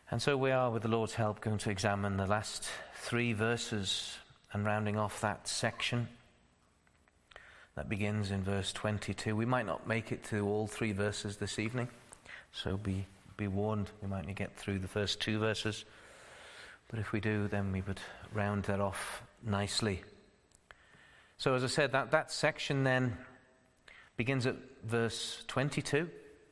And so we are, with the Lord's help, going to examine the last 3 verses and rounding off that section that begins in verse 22. We might not make it to all 3 verses this evening, so be warned, we might not get through the first 2 verses. But if we do, then we would round that off nicely. So as I said, that section then begins at verse 22.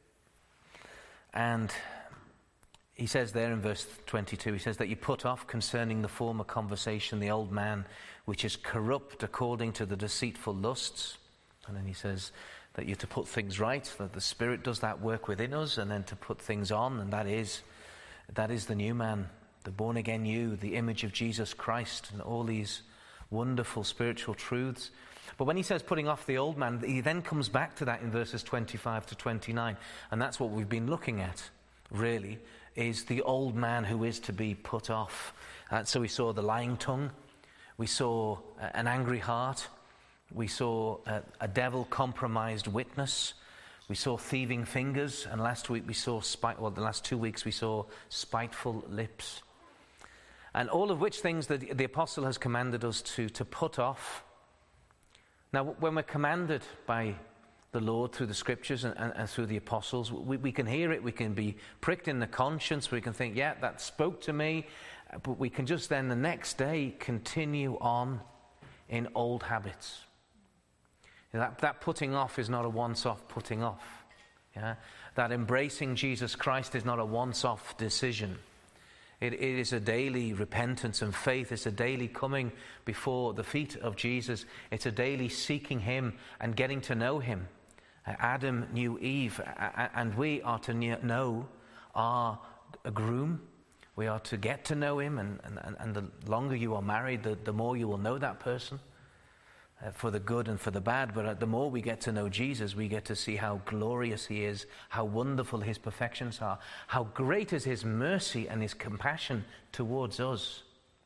And he says there in verse 22, he says that you put off concerning the former conversation the old man, which is corrupt according to the deceitful lusts. And then he says that you're to put things right, that the Spirit does that work within us, and then to put things on, and that is the new man, the born-again you, the image of Jesus Christ, and all these wonderful spiritual truths. But when he says putting off the old man, he then comes back to that in verses 25 to 29, and that's what we've been looking at, really, is the old man who is to be put off. So we saw the lying tongue, we saw an angry heart, we saw a devil-compromised witness, we saw thieving fingers, and last week we saw the last 2 weeks we saw spiteful lips. And all of which things that the apostle has commanded us to put off. Now, when we're commanded by the Lord through the scriptures and through the apostles, we can hear it, we can be pricked in the conscience, we can think, yeah, that spoke to me, but we can just then the next day continue on in old habits. That putting off is not a once-off putting off. Yeah? That embracing Jesus Christ is not a once-off decision. It is a daily repentance and faith. It's a daily coming before the feet of Jesus. It's a daily seeking him and getting to know him. Adam knew Eve, and we are to know our groom. We are to get to know him, and the longer you are married, the more you will know that person, for the good and for the bad. But the more we get to know Jesus, we get to see how glorious he is, how wonderful his perfections are, how great is his mercy and his compassion towards us.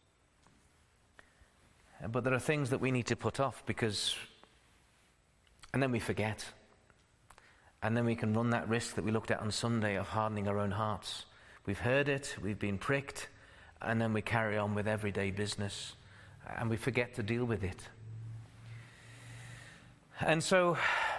But there are things that we need to put off and then we forget. And then we can run that risk that we looked at on Sunday of hardening our own hearts. We've heard it, we've been pricked, and then we carry on with everyday business, and we forget to deal with it. And so,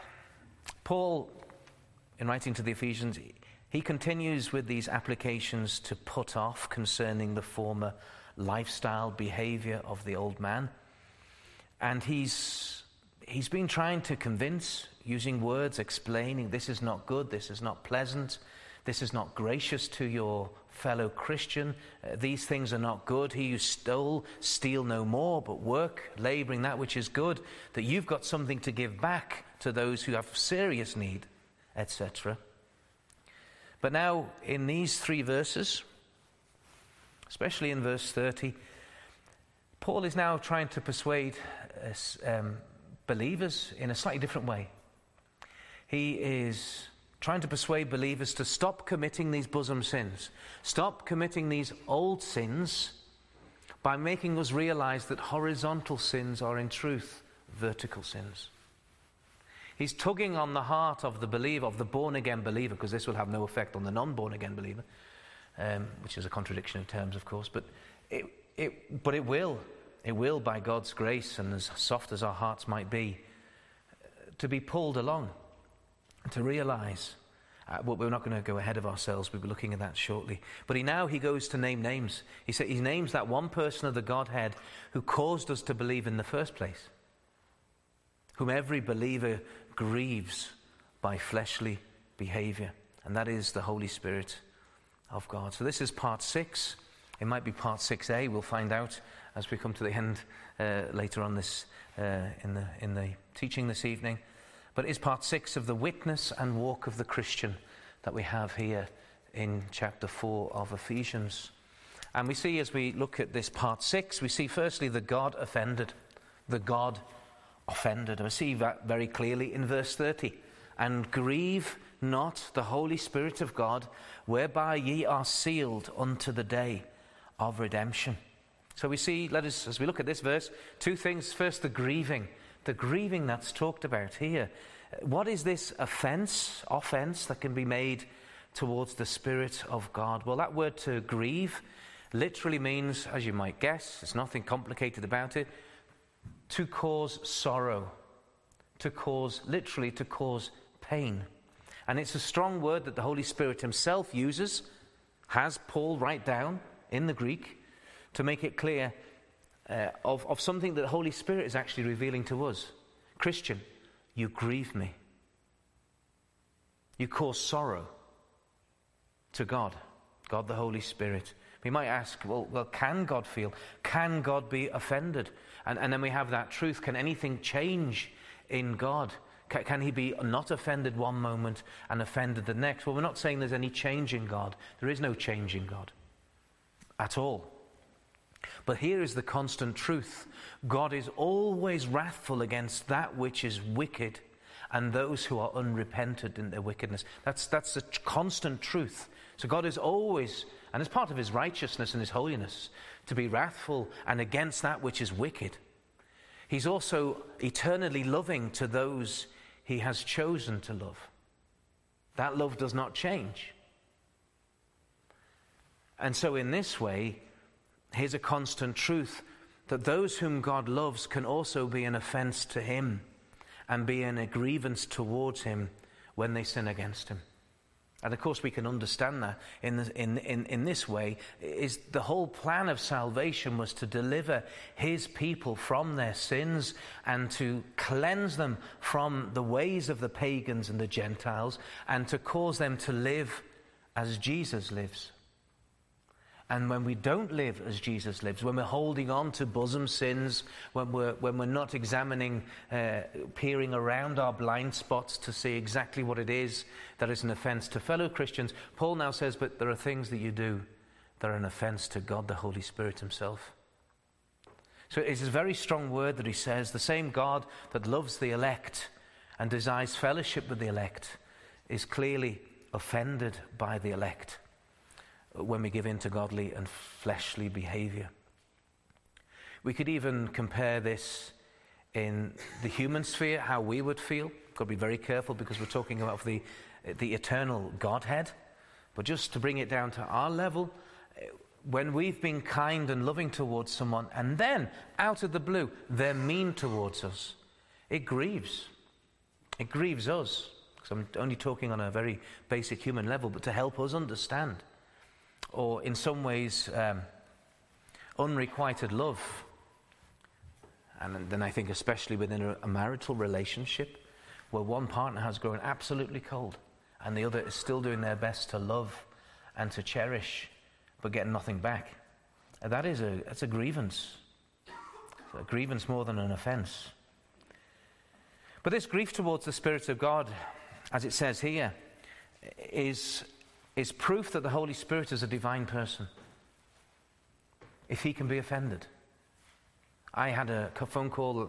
Paul, in writing to the Ephesians, he continues with these applications to put off concerning the former lifestyle, behavior of the old man. And he's been trying to convince, using words, explaining this is not good, this is not pleasant, this is not gracious to your fellow Christian. These things are not good. He who stole, steal no more, but work, laboring that which is good, that you've got something to give back to those who have serious need, etc. But now, in these 3 verses, especially in verse 30, Paul is now trying to persuade believers in a slightly different way. He is trying to persuade believers to stop committing these bosom sins, stop committing these old sins, by making us realize that horizontal sins are in truth vertical sins. He's tugging on the heart of the believer, of the born-again believer, because this will have no effect on the non-born-again believer, which is a contradiction of terms, of course, but it will, by God's grace, and as soft as our hearts might be, to be pulled along, to realize. Well, we're not going to go ahead of ourselves. We'll be looking at that shortly. But he goes to name names. He names that one person of the Godhead who caused us to believe in the first place, whom every believer grieves by fleshly behavior, and that is the Holy Spirit of God. So this is part 6. It might be part 6a. We'll find out as we come to the end later on this in the teaching this evening. But it's part 6 of the witness and walk of the Christian that we have here in chapter 4 of Ephesians. And we see, as we look at this part 6, we see firstly the God offended. The God offended. I see that very clearly in verse 30. And grieve not the Holy Spirit of God, whereby ye are sealed unto the day of redemption. So we see, as we look at this verse, 2 things. First, the grieving that's talked about here. What is this offense that can be made towards the Spirit of God? Well, that word to grieve literally means, as you might guess, there's nothing complicated about it, to cause sorrow, literally to cause pain. And it's a strong word that the Holy Spirit himself uses, has Paul write down in the Greek, to make it clear of something that the Holy Spirit is actually revealing to us. Christian, you grieve me. You cause sorrow to God the Holy Spirit. We might ask, well, can God feel? Can God be offended? And then we have that truth. Can anything change in God? Can he be not offended one moment and offended the next? Well, we're not saying there's any change in God. There is no change in God at all. But here is the constant truth. God is always wrathful against that which is wicked and those who are unrepentant in their wickedness. That's the constant truth. So God is always, and it's part of his righteousness and his holiness, to be wrathful and against that which is wicked. He's also eternally loving to those he has chosen to love. That love does not change. And so in this way, here's a constant truth, that those whom God loves can also be an offense to him and be a grievance towards him when they sin against him. And of course we can understand that in this way, is the whole plan of salvation was to deliver his people from their sins and to cleanse them from the ways of the pagans and the Gentiles and to cause them to live as Jesus lives. And when we don't live as Jesus lives, when we're holding on to bosom sins, when we're not examining, peering around our blind spots to see exactly what it is that is an offense to fellow Christians, Paul now says, but there are things that you do that are an offense to God, the Holy Spirit himself. So it's a very strong word that he says, the same God that loves the elect and desires fellowship with the elect is clearly offended by the elect when we give in to godly and fleshly behavior. We could even compare this in the human sphere, how we would feel. Got to be very careful because we're talking about the eternal Godhead. But just to bring it down to our level, when we've been kind and loving towards someone and then, out of the blue, they're mean towards us, it grieves. It grieves us. Because I'm only talking on a very basic human level, but to help us understand. Or in some ways, unrequited love. And then I think especially within a marital relationship, where one partner has grown absolutely cold and the other is still doing their best to love and to cherish, but getting nothing back. That's a grievance. It's a grievance more than an offense. But this grief towards the Spirit of God, as it says here, is proof that the Holy Spirit is a divine person. If he can be offended. I had a phone call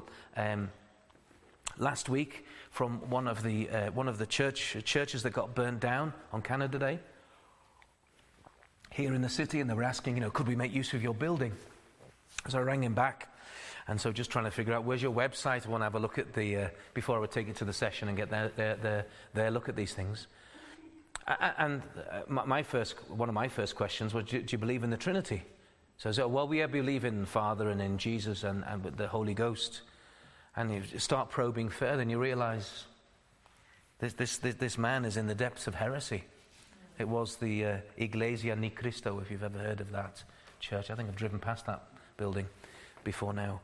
last week from one of the churches that got burnt down on Canada Day here in the city, and they were asking, could we make use of your building? So I rang him back, and so just trying to figure out where's your website. I want to have a look at before I would take it to the session and get their look at these things. And one of my first questions was, do you believe in the Trinity? So I said, well, we believe in the Father and in Jesus and with the Holy Ghost. And you start probing further and you realize this man is in the depths of heresy. It was the Iglesia Ni Cristo, if you've ever heard of that church. I think I've driven past that building before now.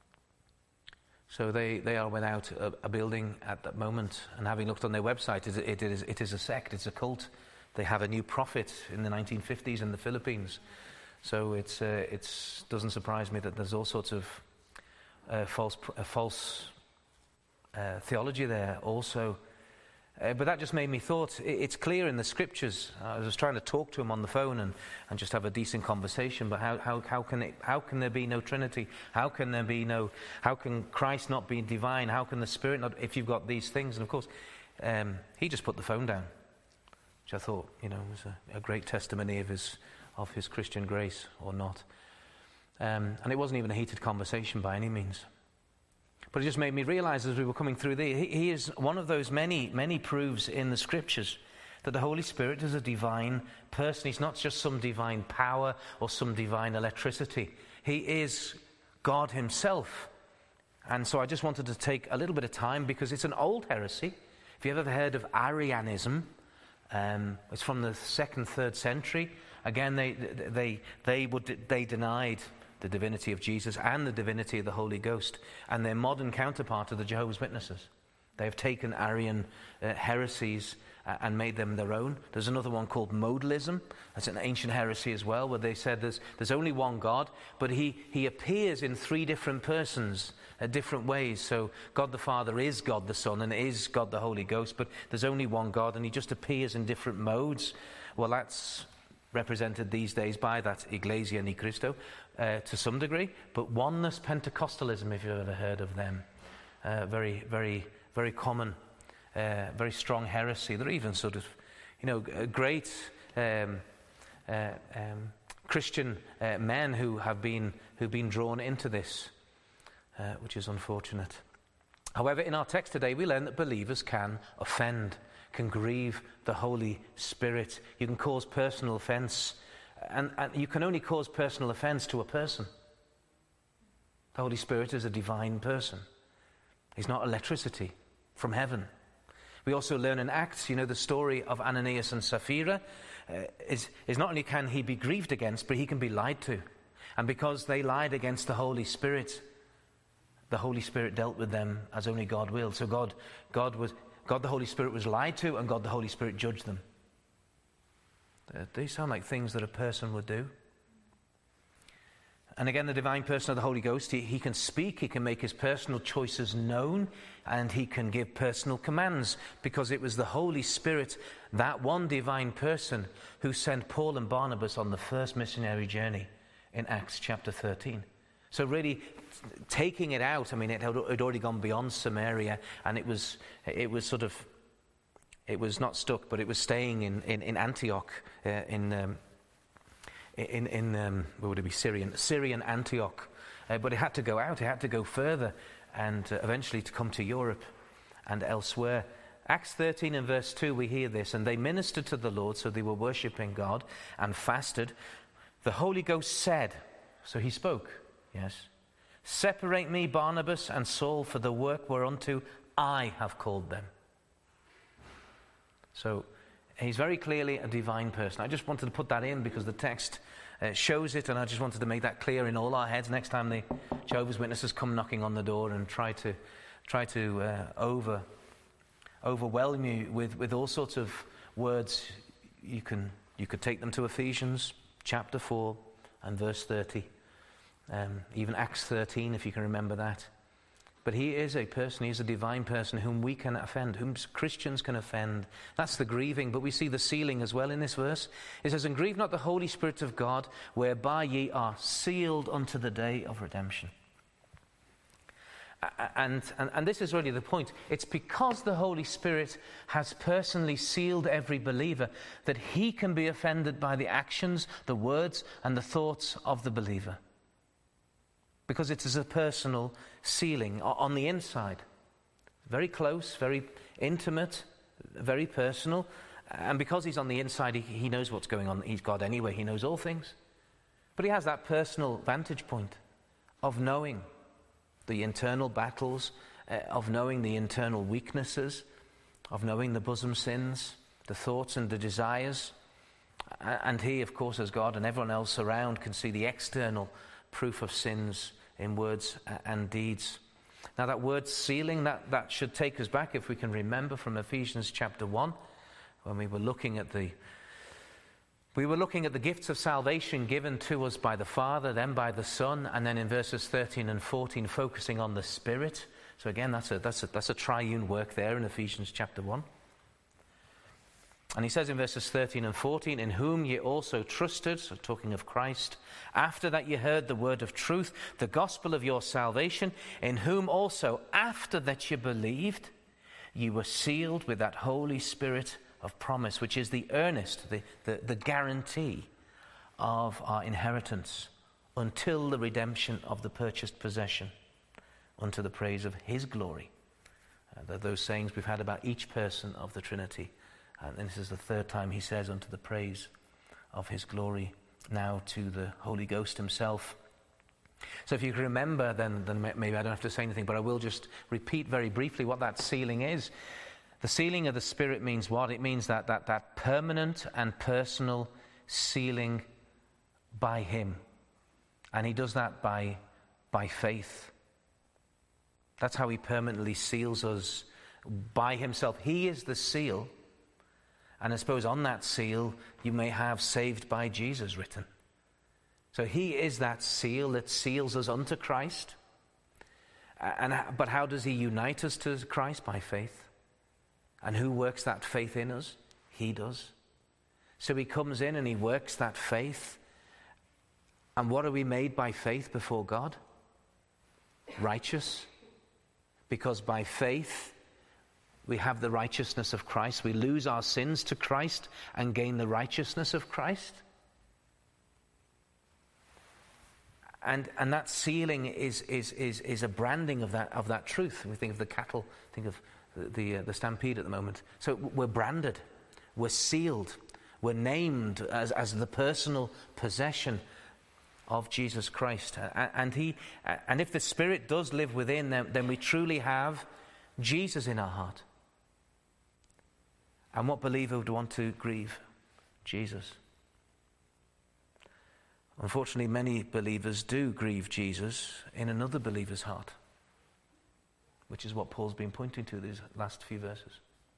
So they are without a building at that moment. And having looked on their website, it is a sect, it's a cult. They have a new prophet in the 1950s in the Philippines. So it doesn't surprise me that there's all sorts of false theology there also. But that just made me thought, it's clear in the scriptures. I was trying to talk to him on the phone and just have a decent conversation, but how can there be no Trinity? How can Christ not be divine? How can the Spirit not, if you've got these things? And of course, he just put the phone down, which I thought, was a great testimony of his Christian grace or not. And it wasn't even a heated conversation by any means. But it just made me realize as we were coming through he is one of those many, many proofs in the scriptures that the Holy Spirit is a divine person. He's not just some divine power or some divine electricity. He is God himself. And so I just wanted to take a little bit of time because it's an old heresy. If you've ever heard of Arianism, it's from the 2nd, 3rd century. Again, they denied the divinity of Jesus and the divinity of the Holy Ghost. And their modern counterpart are the Jehovah's Witnesses. They have taken Arian heresies and made them their own. There's another one called modalism. That's an ancient heresy as well, where they said there's only one God, but he appears in 3 different persons, different ways. So God the Father is God the Son and is God the Holy Ghost, but there's only one God, and he just appears in different modes. Well, that's represented these days by that Iglesia Ni Cristo to some degree, but oneness Pentecostalism, if you've ever heard of them, very, very, very common. Very strong heresy. They're even sort of, great Christian men who've been drawn into this, which is unfortunate. However, in our text today, we learn that believers can offend, can grieve the Holy Spirit. You can cause personal offense, and you can only cause personal offense to a person. The Holy Spirit is a divine person. He's not electricity from heaven. We also learn in Acts, the story of Ananias and Sapphira is not only can he be grieved against, but he can be lied to. And because they lied against the Holy Spirit dealt with them as only God will. So God the Holy Spirit was lied to, and God the Holy Spirit judged them. They sound like things that a person would do. And again, the divine person of the Holy Ghost, he can speak, he can make his personal choices known, and he can give personal commands, because it was the Holy Spirit, that one divine person, who sent Paul and Barnabas on the first missionary journey in Acts chapter 13. So really, taking it out, it had already gone beyond Samaria, and it was not stuck, but it was staying in Antioch, where would it be? Syrian Antioch. But it had to go out, it had to go further, and eventually to come to Europe and elsewhere. Acts 13 and verse 2, we hear this: and they ministered to the Lord, so they were worshipping God, and fasted. The Holy Ghost said, so he spoke, yes, separate me, Barnabas and Saul, for the work whereunto I have called them. So he's very clearly a divine person. I just wanted to put that in because the text shows it, and I just wanted to make that clear in all our heads next time the Jehovah's Witnesses come knocking on the door and try to overwhelm you with all sorts of words. You could take them to Ephesians chapter 4 and verse 30, even Acts 13, if you can remember that. But he is a person, he is a divine person whom we can offend, whom Christians can offend. That's the grieving, but we see the sealing as well in this verse. It says, and grieve not the Holy Spirit of God, whereby ye are sealed unto the day of redemption. And this is really the point. It's because the Holy Spirit has personally sealed every believer that he can be offended by the actions, the words, and the thoughts of the believer. Because it is a personal sealing on the inside. Very close, very intimate, very personal. And because he's on the inside, he knows what's going on. He's God anyway, he knows all things. But he has that personal vantage point of knowing the internal battles, of knowing the internal weaknesses, of knowing the bosom sins, the thoughts and the desires. And he, of course, as God, and everyone else around can see the external proof of sins in words and deeds. Now that word sealing, that should take us back, if we can remember, from Ephesians chapter 1, when we were looking at the gifts of salvation given to us by the Father, then by the Son, and then in verses 13 and 14 focusing on the Spirit. So again, that's a triune work there in Ephesians chapter 1. And he says in verses 13 and 14, in whom ye also trusted, so talking of Christ, after that ye heard the word of truth, the gospel of your salvation, in whom also, after that ye believed, ye were sealed with that Holy Spirit of promise, which is the earnest, the guarantee of our inheritance until the redemption of the purchased possession, unto the praise of his glory. Those sayings we've had about each person of the Trinity And this is the third time he says, unto the praise of his glory, now to the Holy Ghost himself. So if you can remember, then maybe I don't have to say anything, but I will just repeat very briefly what that sealing is. The sealing of the Spirit means what? It means that permanent and personal sealing by him. And he does that by faith. That's how he permanently seals us by himself. He is the seal. And I suppose on that seal, you may have saved by Jesus written. So he is that seal that seals us unto Christ. But how does he unite us to Christ? By faith. And who works that faith in us? He does. So he comes in and he works that faith. And what are we made by faith before God? Righteous. Because by faith we have the righteousness of Christ. We lose our sins to Christ and gain the righteousness of Christ. And that sealing is a branding of that truth. We think of the cattle, think of the stampede at the moment. So we're branded, we're sealed, we're named as the personal possession of Jesus Christ. And if the Spirit does live within them, then we truly have Jesus in our heart. And what believer would want to grieve Jesus? Unfortunately, many believers do grieve Jesus in another believer's heart, which is what Paul's been pointing to these last few verses.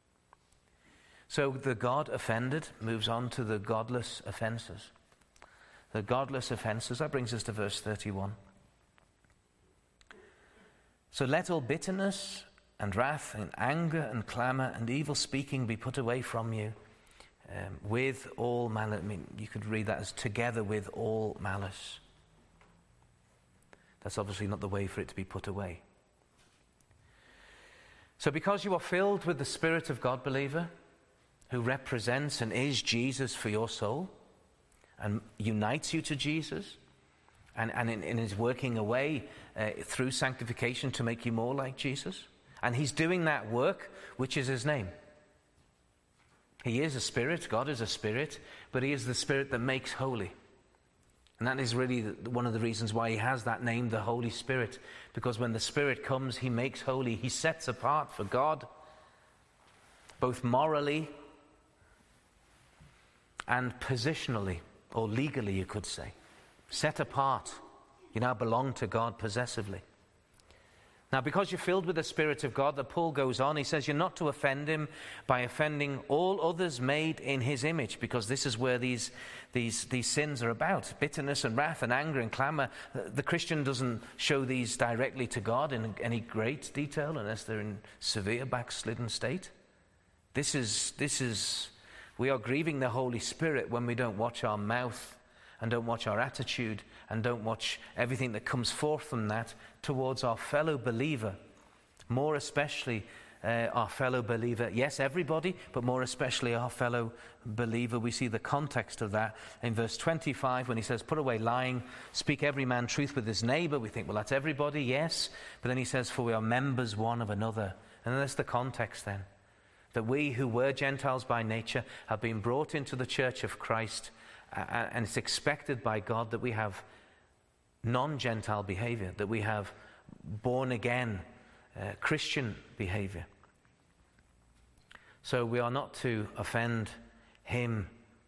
So the God offended moves on to the godless offenses. The godless offenses, that brings us to verse 31. So let all bitterness and wrath and anger and clamor and evil speaking be put away from you, with all malice. I mean, you could read that as together with all malice. That's obviously not the way for it to be put away. So because you are filled with the Spirit of God, believer, who represents and is Jesus for your soul and unites you to Jesus and is working away through sanctification to make you more like Jesus, and he's doing that work, which is his name. He is a spirit, God is a spirit, but he is the Spirit that makes holy. And that is really one of the reasons why he has that name, the Holy Spirit, because when the Spirit comes, he makes holy. He sets apart for God, both morally and positionally, or legally, you could say. Set apart. You now belong to God possessively. Now, because you're filled with the Spirit of God, that Paul goes on, he says you're not to offend him by offending all others made in his image, because this is where these sins are about. Bitterness and wrath and anger and clamor. The Christian doesn't show these directly to God in any great detail unless they're in severe backslidden state. We are grieving the Holy Spirit when we don't watch our mouth and don't watch our attitude and don't watch everything that comes forth from that towards our fellow believer. More especially our fellow believer. Yes, everybody, but more especially our fellow believer. We see the context of that in verse 25 when he says, put away lying, speak every man truth with his neighbor. We think, well, that's everybody, yes. But then he says, for we are members one of another. And that's the context then. That we who were Gentiles by nature have been brought into the church of Christ, and it's expected by God that we have non-Gentile behavior, that we have born-again Christian behavior. So we are not to offend him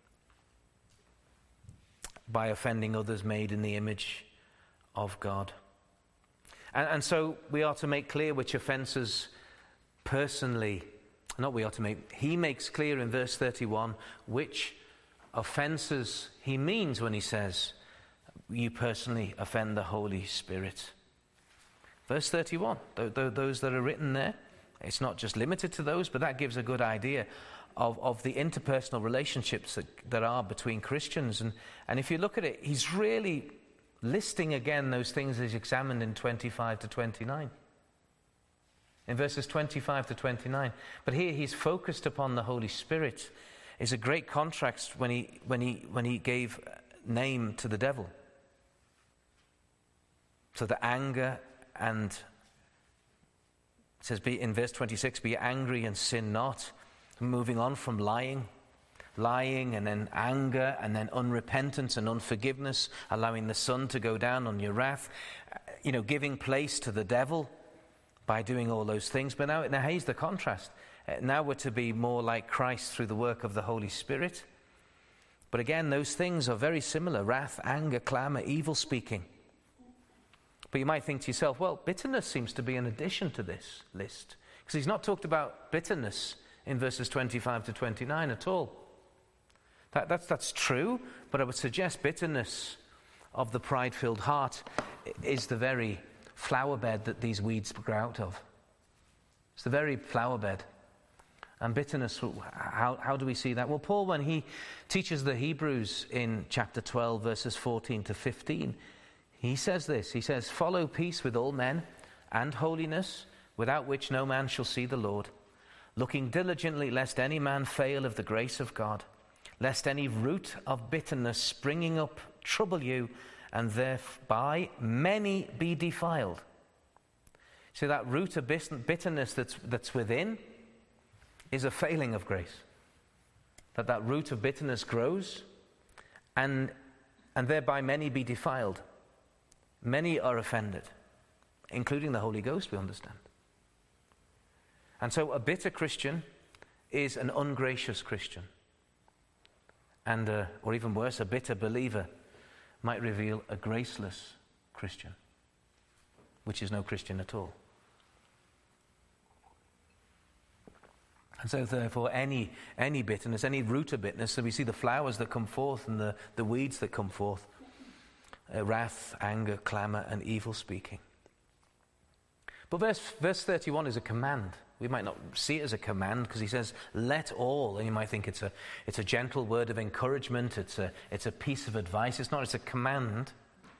by offending others made in the image of God. And so we are to make clear which offenses personally, he makes clear in verse 31 which offenses he means when he says, you personally offend the Holy Spirit. Verse 31, those that are written there, it's not just limited to those, but that gives a good idea of the interpersonal relationships that are between Christians. And if you look at it, he's really listing again those things as examined in 25 to 29. In verses 25 to 29. But here he's focused upon the Holy Spirit. Is a great contrast when he gave name to the devil. So the anger, and it says in verse 26, be angry and sin not. moving on from lying and then anger and then unrepentance and unforgiveness, allowing the sun to go down on your wrath, giving place to the devil by doing all those things. But now here's the contrast. Now we're to be more like Christ through the work of the Holy Spirit. But again, those things are very similar: wrath, anger, clamor, evil speaking. But you might think to yourself, well, bitterness seems to be an addition to this list, because he's not talked about bitterness in verses 25 to 29 at all. That's true, but I would suggest bitterness of the pride-filled heart is the very flower bed that these weeds grow out of. It's the very flower bed. And bitterness, how do we see that? Well, Paul, when he teaches the Hebrews in chapter 12, verses 14 to 15, he says this. He says, "Follow peace with all men and holiness, without which no man shall see the Lord, looking diligently lest any man fail of the grace of God, lest any root of bitterness springing up trouble you, and thereby many be defiled." See, that root of bitterness that's within is a failing of grace. That root of bitterness grows, and thereby many be defiled. Many are offended, including the Holy Ghost, we understand. And so a bitter Christian is an ungracious Christian. And, or even worse, a bitter believer might reveal a graceless Christian, which is no Christian at all. And so therefore any bitterness, any root of bitterness, so we see the flowers that come forth and the weeds that come forth, wrath, anger, clamor, and evil speaking. But verse 31 is a command. We might not see it as a command because he says, "Let all," and you might think it's a gentle word of encouragement, it's a piece of advice. It's not, it's a command.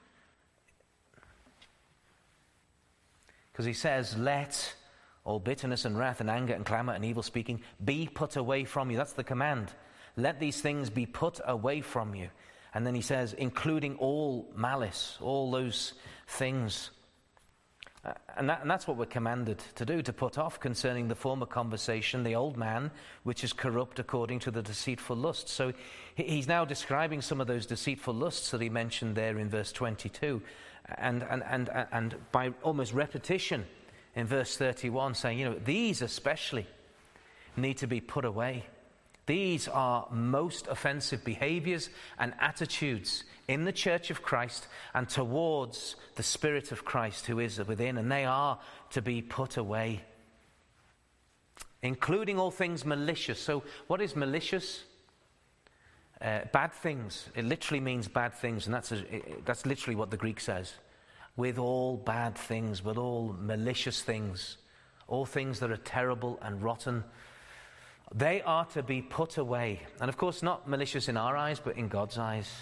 Because he says, "Let all bitterness and wrath and anger and clamor and evil speaking be put away from you." That's the command. Let these things be put away from you. And then he says, including all malice, all those things. And that's what we're commanded to do, to put off concerning the former conversation, the old man, which is corrupt according to the deceitful lusts. So he's now describing some of those deceitful lusts that he mentioned there in verse 22. And by almost repetition in verse 31, saying, these especially need to be put away. These are most offensive behaviors and attitudes in the church of Christ and towards the Spirit of Christ who is within, and they are to be put away, including all things malicious. So what is malicious? Bad things. It literally means bad things, and that's literally what the Greek says. With all bad things, with all malicious things, all things that are terrible and rotten, they are to be put away. And of course, not malicious in our eyes, but in God's eyes.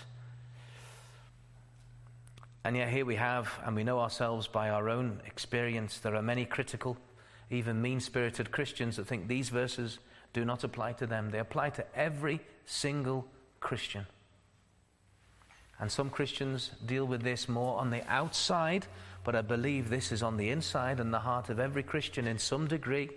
And yet here we have, and we know ourselves by our own experience, there are many critical, even mean-spirited Christians that think these verses do not apply to them. They apply to every single Christian. And some Christians deal with this more on the outside, but I believe this is on the inside and the heart of every Christian in some degree.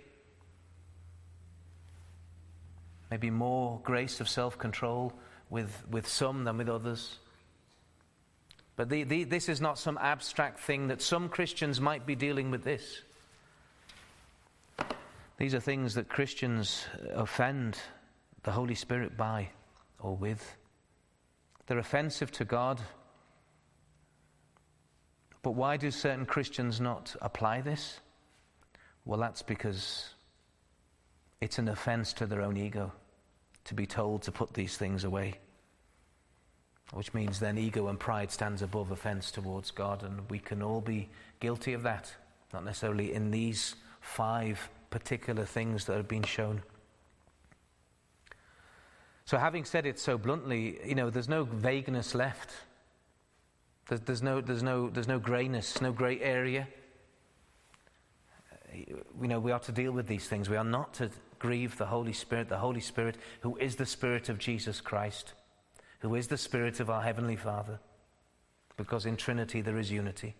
Maybe more grace of self-control with some than with others. But this is not some abstract thing that some Christians might be dealing with this. These are things that Christians offend the Holy Spirit by or with. They're offensive to God. But why do certain Christians not apply this? Well, that's because it's an offense to their own ego to be told to put these things away. Which means then ego and pride stands above offense towards God, and we can all be guilty of that. Not necessarily in these 5 particular things that have been shown. So having said it so bluntly, there's no vagueness left. There's no grayness, no grey area. We are to deal with these things. We are not to grieve the Holy Spirit who is the Spirit of Jesus Christ, who is the Spirit of our Heavenly Father, because in Trinity there is unity.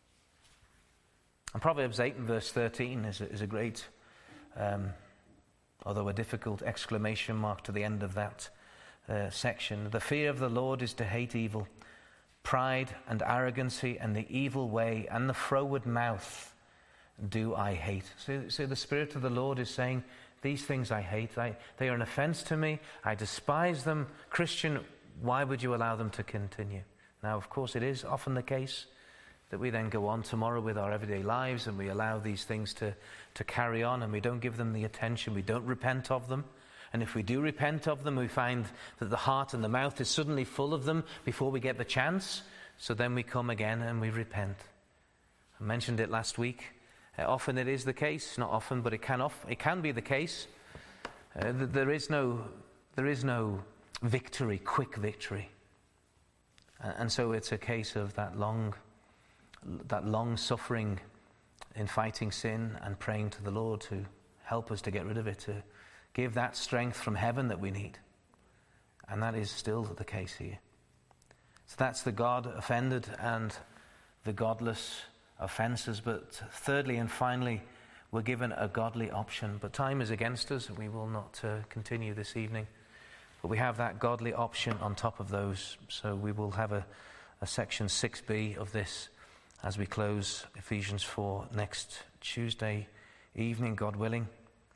And Proverbs 8 and verse 13 is a great although a difficult exclamation mark to the end of that section. The fear of the Lord is to hate evil, pride and arrogancy and the evil way and the froward mouth do I hate. So the Spirit of the Lord is saying, these things I hate. They are an offense to me. I despise them. Christian, why would you allow them to continue? Now, of course, it is often the case that we then go on tomorrow with our everyday lives and we allow these things to carry on and we don't give them the attention. We don't repent of them. And if we do repent of them, we find that the heart and the mouth is suddenly full of them before we get the chance. So then we come again and we repent. I mentioned it last week. Often it is the case, not often, but it can be the case. There is no victory, quick victory. And so it's a case of that long suffering in fighting sin and praying to the Lord to help us to get rid of it, to give that strength from heaven that we need. And that is still the case here. So that's the God offended and the godless offenses. But thirdly and finally, we're given a godly option. But time is against us, and we will not continue this evening. But we have that godly option on top of those. So we will have a section 6b of this as we close Ephesians 4 next Tuesday evening, God willing.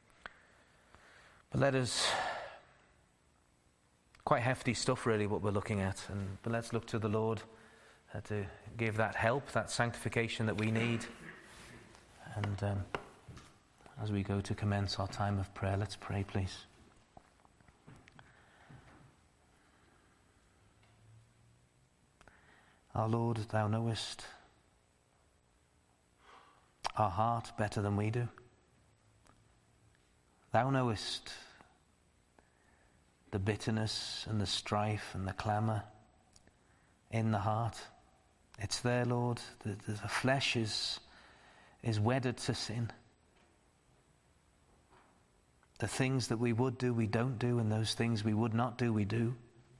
But quite hefty stuff really what we're looking at. But let's look to the Lord to give that help, that sanctification that we need. And as we go to commence our time of prayer, let's pray, please. Our Lord, thou knowest our heart better than we do. Thou knowest the bitterness and the strife and the clamour in the heart. It's there, Lord. The flesh is wedded to sin. The things that we would do, we don't do, and those things we would not do, we do.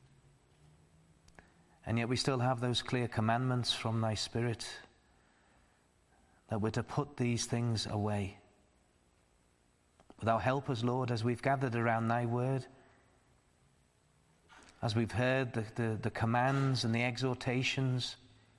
And yet we still have those clear commandments from thy Spirit that we're to put these things away. But thou help us, Lord, as we've gathered around thy word, as we've heard the commands and the exhortations,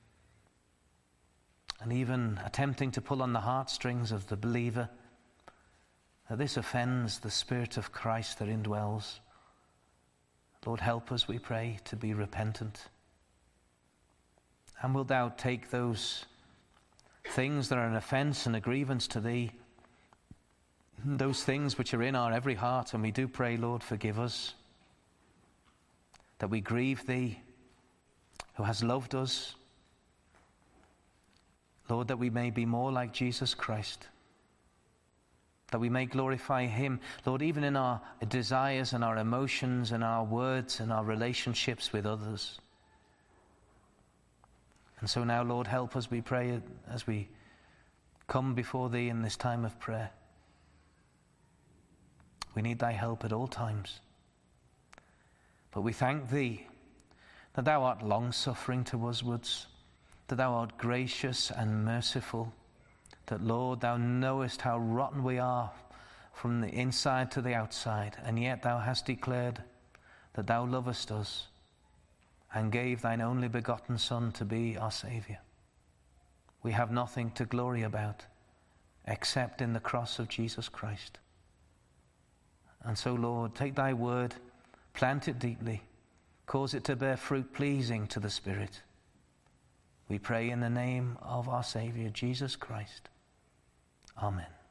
and even attempting to pull on the heartstrings of the believer, that this offends the Spirit of Christ that indwells. Lord, help us, we pray, to be repentant. And wilt thou take those things that are an offence and a grievance to thee, those things which are in our every heart, and we do pray, Lord, forgive us, that we grieve thee, who has loved us, Lord, that we may be more like Jesus Christ, that we may glorify him, Lord, even in our desires and our emotions and our words and our relationships with others. And so now, Lord, help us, we pray, as we come before thee in this time of prayer. We need thy help at all times. But we thank thee that thou art long-suffering to uswards, that thou art gracious and merciful, that, Lord, thou knowest how rotten we are from the inside to the outside, and yet thou hast declared that thou lovest us and gave thine only begotten Son to be our Saviour. We have nothing to glory about except in the cross of Jesus Christ. And so, Lord, take thy word, plant it deeply, cause it to bear fruit pleasing to the Spirit. We pray in the name of our Saviour, Jesus Christ. Amen.